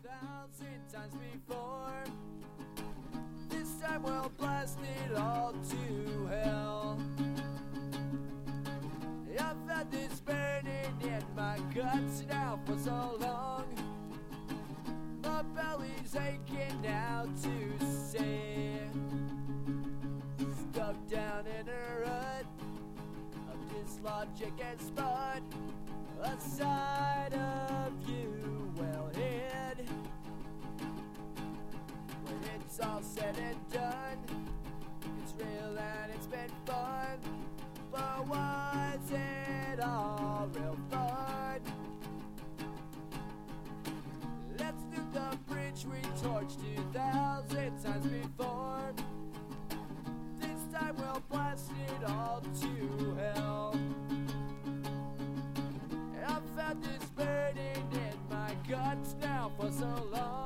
1,000 times before. This time we'll blast it all to hell. I've had this burning in my guts now for so long. My belly's aching now to say, stuck down in a rut of dislogic and spud. A side of you well hid. When it's all said and done, it's real and it's been fun. But was it all real fun? Let's do the bridge we torched 2,000 times before. This time we'll blast it all to hell. I've had this burning in my guts now for so long.